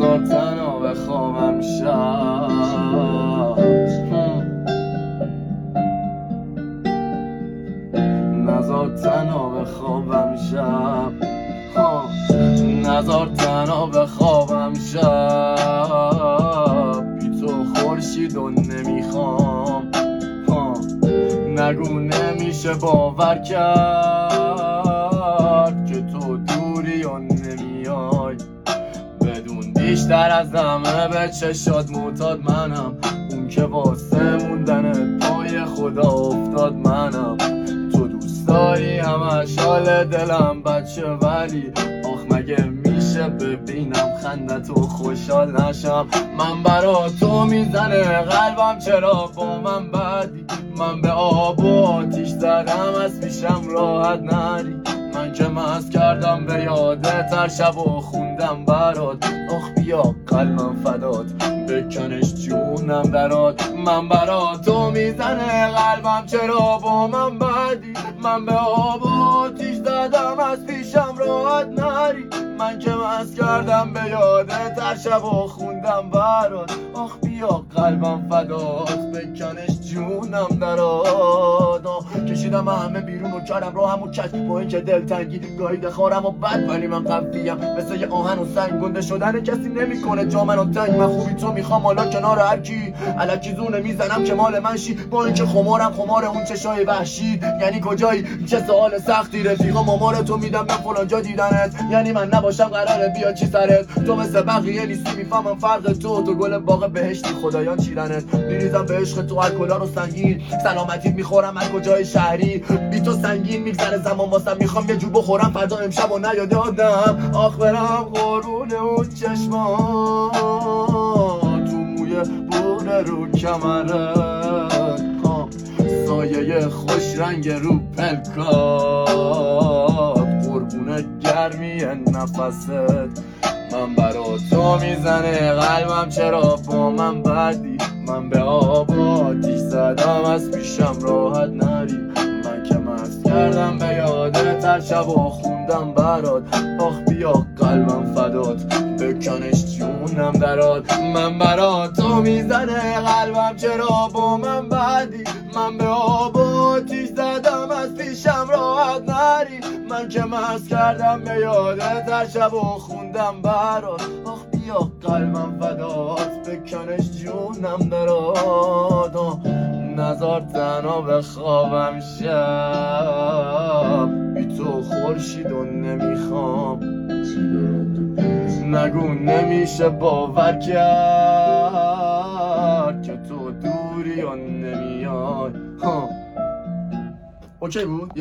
نزار تنها بخوابم شب، نزار تنها بخوابم شب، نزار تنها بخوابم شب، بی تو خورشید و نمیخوام. نگو نمیشه باور کرد که تو دوری و نمیای، بدون بیشتر از همه به چشات معتاد منم، اون که واسه موندن پای خدا افتاد منم. تو دوست داری همش حال دلم بچه، ولی آخ مگه میشه ببینم خندت و خوشحال نشم؟ من برا تو میزنه قلبم، چرا با من بدی؟ من به آب و آتیش زدم از پیشم راحت نری، من که مست کردم به یادت هر شب و خوندم برات. آخ بیا قلبم فدات، بکنش جونم درات. من برا تو میزنه قلبم، چرا با من بدی؟ من به آب و آتیش زدم از پیشم راحت نری، من که مست کردم به یادت هر شب و خوندم برات. آخ بیا قلبم فدات، بکنش جونم درات. کشیدم همه بیرون و کردم راهم و کش، با این که دلتنگی گاهی دخارم و بد، ولی من قویم مثل یه آهن و سنگ، گنده شدن کسی نمیکنه جا منو تنگ. من خوبی تو میخوام حالا کنار هر کی، الکی زونه میزنم که مال من شی، با این که خمارم خمار اون چشای وحشی. یعنی کجایی؟ چه سوال سختی، رفیقا مامار تو میدم به فلان جا دیدنت، یعنی من نباشم قراره بیا چی سرت؟ تو مثل بقیه نیستی میفهمم فرق تو گل باغ بهشتی خدایان چیدنت. میریزم به عشق تو الکلا رو سنگین، سلامتیت میخورم هر کجای شهری، بی تو سنگین میگذره زمان واسم، میخوام یه جو بخورم فردا امشب و نیاد آدم. آخ برم قربون اون چشمات، تو موی بونه رو کمرت، سایه خوش رنگ رو پلکات، قربون گرمی نفست. من برا تو میزنه قلبم، چرا با من بدی؟ من به آب و آتیش زدم از پیشم راحت نری، من که مست کردم به یادت هر شب و خوندم برات. آخ بیا قلبم فدات، بکنش جونم درات. من برا تو میزنه قلبم، چرا با من بدی؟ من به آب و آتیش زدم از پیشم راحت نری، من که مست کردم به یادت هر شب و خوندم برات. آخ بیا قلبم فدات، بکنش جونم درات. نزار تنها بخوابم شب، بی تو خورشید و نمیخوام. نگو نمیشه باور کرد که تو دوری و نمیای. اوکی بود؟